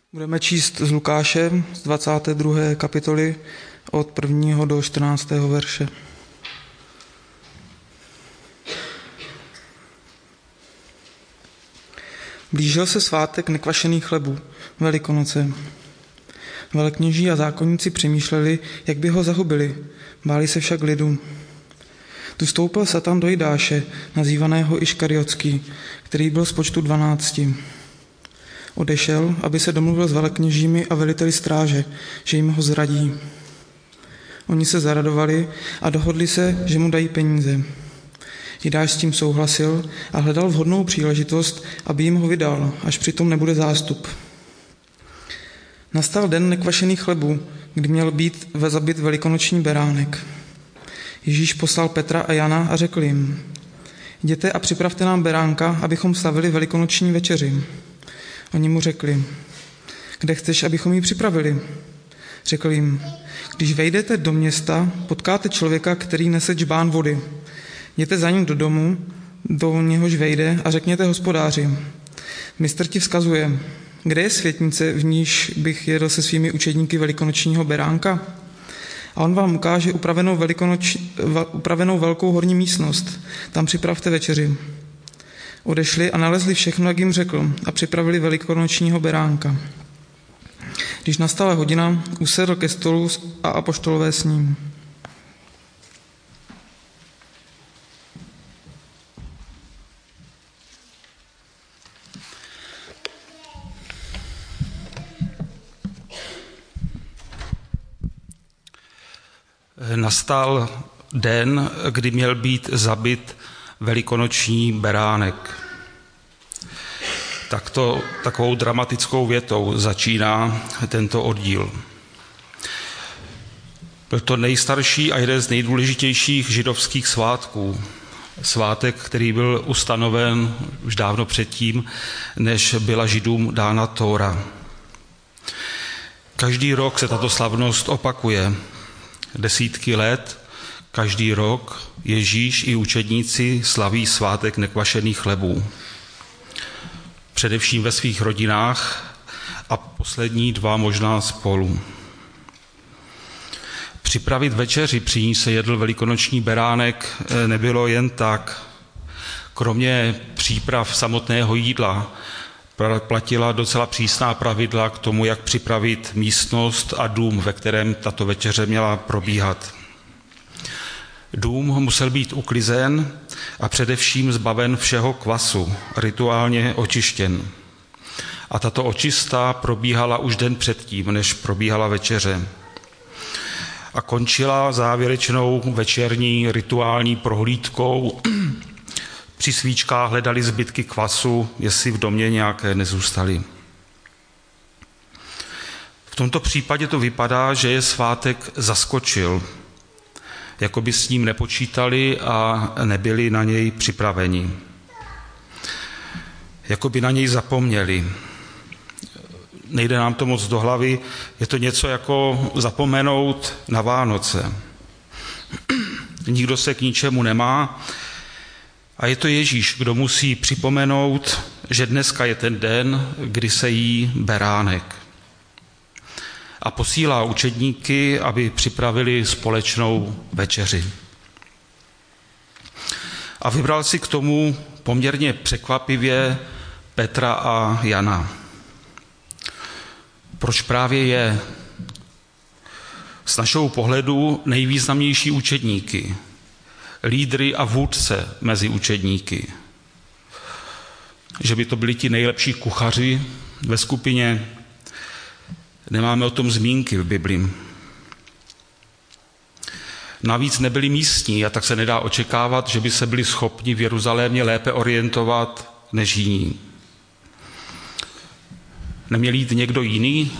Budeme číst z Lukáše z 22. kapitoly od 1. do 14. verše. Blížil se svátek nekvašených chlebů, Velikonoce. Velekněží a zákonníci přemýšleli, jak by ho zahubili, báli se však lidu. Tu vstoupil Satan do Jidáše, nazývaného Iškariotský, který byl z počtu 12. Odešel, aby se domluvil s velekněžími a veliteli stráže, že jim ho zradí. Oni se zaradovali a dohodli se, že mu dají peníze. Jidáš s tím souhlasil a hledal vhodnou příležitost, aby jim ho vydal, až přitom nebude zástup. Nastal den nekvašených chlebů, kdy měl být zabit velikonoční beránek. Ježíš poslal Petra a Jana a řekl jim: jděte a připravte nám beránka, abychom slavili velikonoční večeři. Oni mu řekli: kde chceš, abychom ji připravili? Řekl jim: když vejdete do města, potkáte člověka, který nese džbán vody. Jděte za ním do domu, do něhož vejde, a řekněte hospodáři: mistr ti vzkazuje, kde je světnice, v níž bych jedl se svými učedníky velikonočního beránka? A on vám ukáže upravenou velkou horní místnost. Tam připravte večeři. Odešli a nalezli všechno, jak jim řekl, a připravili velikonočního beránka. Když nastala hodina, usedl ke stolu a apoštolové s ním. Nastal den, kdy měl být zabit velikonoční beránek. Takovou dramatickou větou začíná tento oddíl. Byl to nejstarší a jeden z nejdůležitějších židovských svátků. Svátek, který byl ustanoven už dávno předtím, než byla Židům dána Tóra. Každý rok se tato slavnost opakuje. Desítky let, každý rok Ježíš i učedníci slaví svátek nekvašených chlebů. Především ve svých rodinách a poslední dva možná spolu. Připravit večeři, při ní se jedl velikonoční beránek, nebylo jen tak. Kromě příprav samotného jídla platila docela přísná pravidla k tomu, jak připravit místnost a dům, ve kterém tato večeře měla probíhat. Dům musel být uklizen a především zbaven všeho kvasu, rituálně očištěn. A tato očista probíhala už den předtím, než probíhala večeře. A končila závěrečnou večerní rituální prohlídkou. Při svíčkách hledali zbytky kvasu, jestli v domě nějaké nezůstaly. V tomto případě to vypadá, že je svátek zaskočil, jako by s ním nepočítali a nebyli na něj připraveni. Jako by na něj zapomněli. Nejde nám to moc do hlavy, je to něco jako zapomenout na Vánoce. Nikdo se k ničemu nemá a je to Ježíš, kdo musí připomenout, že dneska je ten den, kdy se jí beránek. A posílá učedníky, aby připravili společnou večeři. A vybral si k tomu poměrně překvapivě Petra a Jana. Proč právě je? Z našeho pohledu nejvýznamnější učedníky, lídry a vůdce mezi učedníky. Že by to byli ti nejlepší kuchaři ve skupině, nemáme o tom zmínky v Bibli. Navíc nebyli místní a tak se nedá očekávat, že by se byli schopni v Jeruzalémě lépe orientovat než jiní. Neměl jít někdo jiný?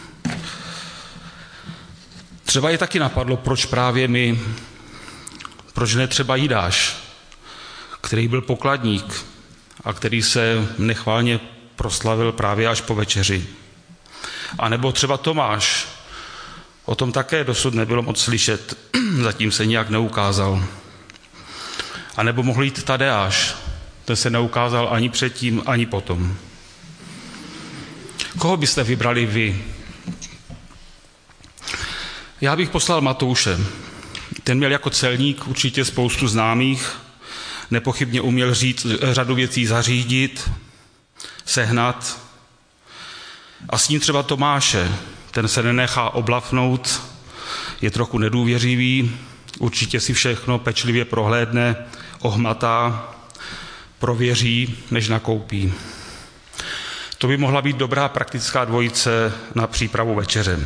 Třeba je taky napadlo, proč právě my, proč ne třeba Jidáš, který byl pokladník a který se nechválně proslavil právě až po večeři. A nebo třeba Tomáš, o tom také dosud nebylo moc slyšet, zatím se nijak neukázal. A nebo mohl jít Tadeáš, ten se neukázal ani předtím, ani potom. Koho byste vybrali vy? Já bych poslal Matouše. Ten měl jako celník určitě spoustu známých, nepochybně uměl řadu věcí zařídit, sehnat. A s ním třeba Tomáše, ten se nenechá oblafnout, je trochu nedůvěřivý, určitě si všechno pečlivě prohlédne, ohmatá, prověří, než nakoupí. To by mohla být dobrá praktická dvojice na přípravu večeře.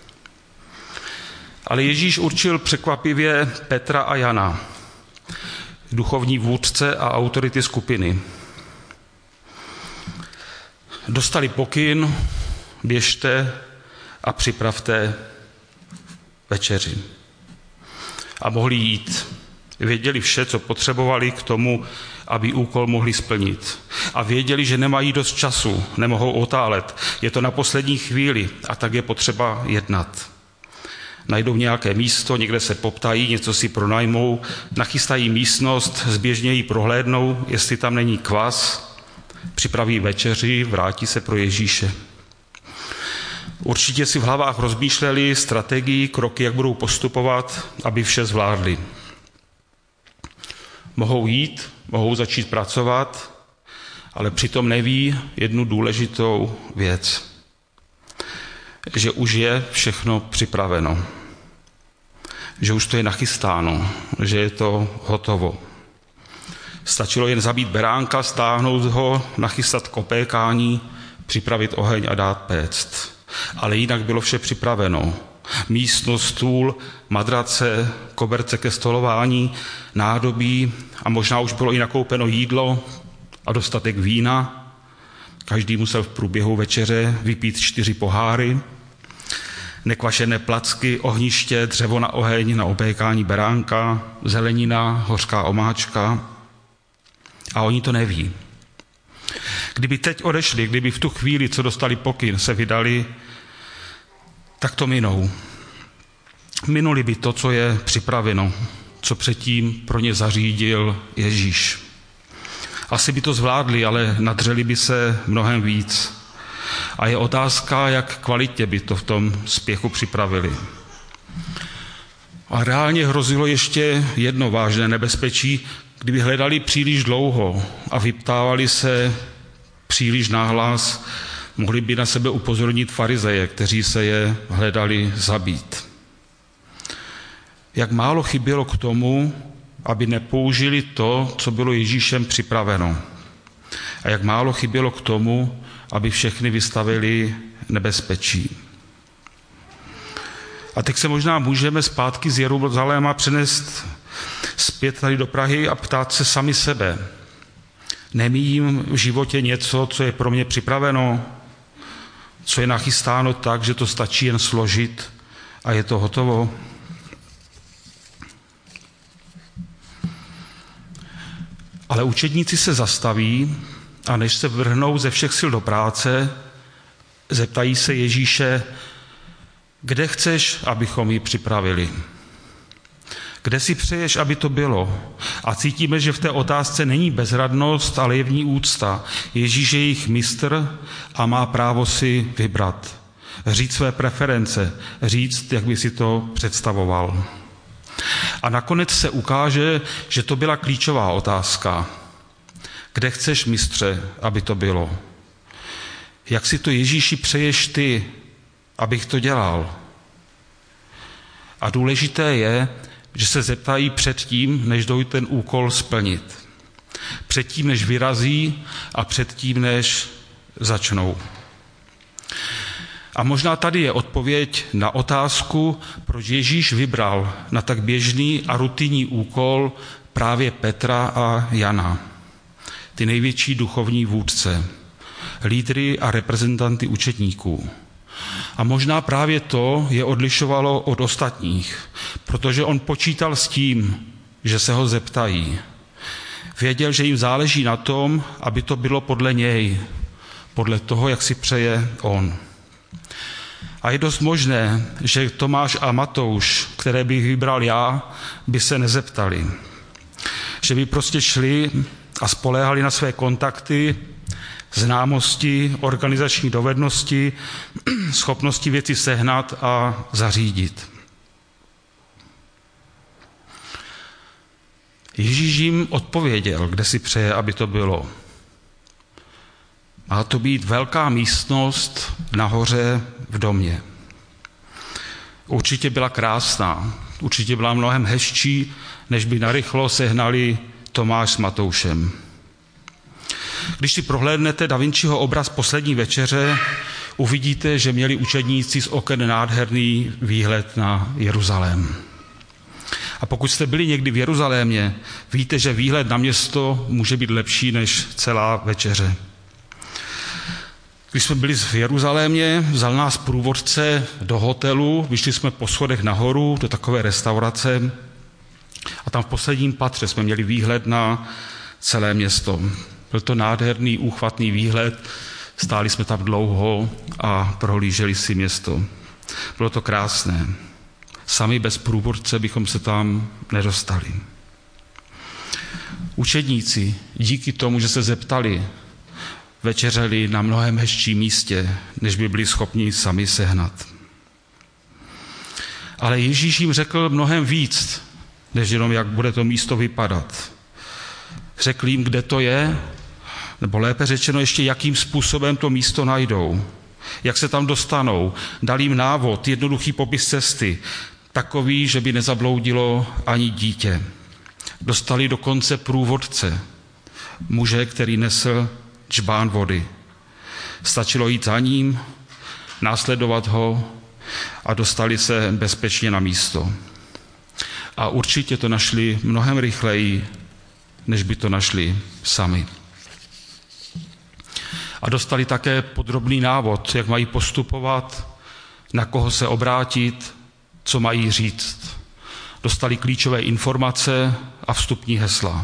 Ale Ježíš určil překvapivě Petra a Jana, duchovní vůdce a autority skupiny. Dostali pokyn, běžte a připravte večeři. A mohli jít. Věděli vše, co potřebovali k tomu, aby úkol mohli splnit. A věděli, že nemají dost času, nemohou otálet. Je to na poslední chvíli a tak je potřeba jednat. Najdou nějaké místo, někde se poptají, něco si pronajmou, nachystají místnost, zběžně ji prohlédnou, jestli tam není kvas, připraví večeři, vrátí se pro Ježíše. Určitě si v hlavách rozmýšleli strategii, kroky, jak budou postupovat, aby vše zvládli. Mohou jít, mohou začít pracovat, ale přitom neví jednu důležitou věc, že už je všechno připraveno, že už to je nachystáno, že je to hotovo. Stačilo jen zabít beránka, stáhnout ho, nachystat k opékání, připravit oheň a dát péct. Ale jinak bylo vše připraveno. Místnost, stůl, madrace, koberce ke stolování, nádobí a možná už bylo i nakoupeno jídlo a dostatek vína. Každý musel v průběhu večeře vypít 4 poháry, nekvašené placky, ohniště, dřevo na oheň, na opékání beránka, zelenina, hořká omáčka. A oni to neví. Kdyby teď odešli, kdyby v tu chvíli, co dostali pokyn, se vydali, tak to minou. Minuli by to, co je připraveno, co předtím pro ně zařídil Ježíš. Asi by to zvládli, ale nadřeli by se mnohem víc. A je otázka, jak kvalitně by to v tom spěchu připravili. A reálně hrozilo ještě jedno vážné nebezpečí, kdyby hledali příliš dlouho a vyptávali se příliš nahlas, mohli by na sebe upozornit farizeje, kteří se je hledali zabít. Jak málo chybělo k tomu, aby nepoužili to, co bylo Ježíšem připraveno. A jak málo chybělo k tomu, aby všechny vystavili nebezpečí. A teď se možná můžeme zpátky z Jeruzaléma přenést zpět tady do Prahy a ptát se sami sebe. Nemíjím v životě něco, co je pro mě připraveno, co je nachystáno tak, že to stačí jen složit a je to hotovo? Ale učedníci se zastaví a než se vrhnou ze všech sil do práce, zeptají se Ježíše, kde chceš, abychom ji připravili? Kde si přeješ, aby to bylo? A cítíme, že v té otázce není bezradnost, ale je v ní úcta. Ježíš je jejich mistr a má právo si vybrat. Říct své preference, říct, jak by si to představoval. A nakonec se ukáže, že to byla klíčová otázka. Kde chceš, mistře, aby to bylo? Jak si to, Ježíši, přeješ ty, abych to dělal? A důležité je, že se zeptají předtím, než jdou ten úkol splnit. Předtím, než vyrazí a předtím, než začnou. A možná tady je odpověď na otázku, proč Ježíš vybral na tak běžný a rutinní úkol právě Petra a Jana, ty největší duchovní vůdce, lídry a reprezentanty učedníků. A možná právě to je odlišovalo od ostatních, protože on počítal s tím, že se ho zeptají. Věděl, že jim záleží na tom, aby to bylo podle něj, podle toho, jak si přeje on. A je dost možné, že Tomáš a Matouš, které bych vybral já, by se nezeptali. Že by prostě šli a spoléhali na své kontakty, známosti, organizační dovednosti, schopnosti věci sehnat a zařídit. Ježíš jim odpověděl, kde si přeje, aby to bylo. Má to být velká místnost nahoře v domě. Určitě byla krásná, určitě byla mnohem hezčí, než by narychlo sehnali Tomáš s Matoušem. Když si prohlédnete Da Vinciho obraz Poslední večeře, uvidíte, že měli učedníci z oken nádherný výhled na Jeruzalém. A pokud jste byli někdy v Jeruzalémě, víte, že výhled na město může být lepší než celá večeře. Když jsme byli v Jeruzalémě, vzal nás průvodce do hotelu, vyšli jsme po schodech nahoru do takové restaurace a tam v posledním patře jsme měli výhled na celé město. Byl to nádherný, úchvatný výhled, stáli jsme tam dlouho a prohlíželi si město. Bylo to krásné. Sami bez průvodce bychom se tam nedostali. Učedníci díky tomu, že se zeptali, večeřeli na mnohem hezčím místě, než by byli schopni sami sehnat. Ale Ježíš jim řekl mnohem víc, než jenom jak bude to místo vypadat. Řekl jim, kde to je, nebo lépe řečeno ještě, jakým způsobem to místo najdou, jak se tam dostanou. Dal jim návod, jednoduchý popis cesty, takový, že by nezabloudilo ani dítě. Dostali dokonce průvodce, muže, který nesl džbán vody. Stačilo jít za ním, následovat ho a dostali se bezpečně na místo. A určitě to našli mnohem rychleji, než by to našli sami. A dostali také podrobný návod, jak mají postupovat, na koho se obrátit, co mají říct. Dostali klíčové informace a vstupní hesla.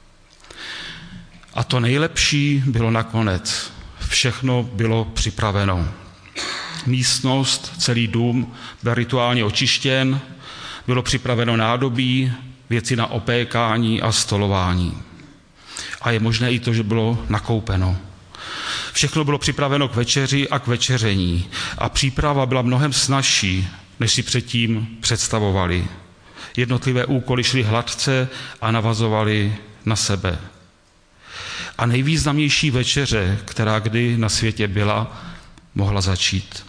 A to nejlepší bylo nakonec. Všechno bylo připraveno. Místnost, celý dům byl rituálně očištěn, bylo připraveno nádobí, věci na opékání a stolování. A je možné i to, že bylo nakoupeno. Všechno bylo připraveno k večeři a k večeření. A příprava byla mnohem snazší, než si předtím představovali. Jednotlivé úkoly šly hladce a navazovaly na sebe. A nejvýznamnější večeře, která kdy na světě byla, mohla začít.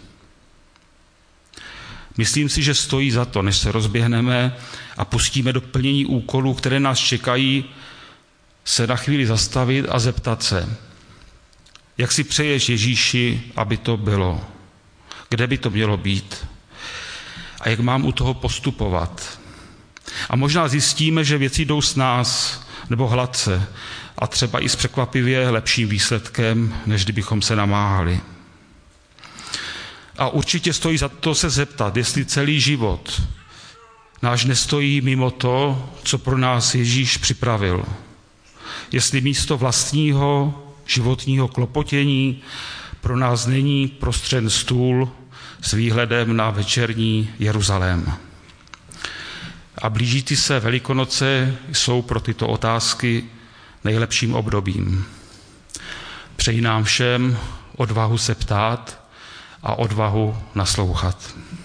Myslím si, že stojí za to, než se rozběhneme a pustíme do plnění úkolů, které nás čekají, se na chvíli zastavit a zeptat se, jak si přeješ, Ježíši, aby to bylo? Kde by to mělo být? A jak mám u toho postupovat? A možná zjistíme, že věci jdou s nás nebo hladce a třeba i s překvapivě lepším výsledkem, než kdybychom se namáhali. A určitě stojí za to se zeptat, jestli celý život náš nestojí mimo to, co pro nás Ježíš připravil. Jestli místo vlastního životního klopotění pro nás není prostřen stůl s výhledem na večerní Jeruzalém. A blížící se Velikonoce jsou pro tyto otázky nejlepším obdobím. Přeji nám všem odvahu se ptát a odvahu naslouchat.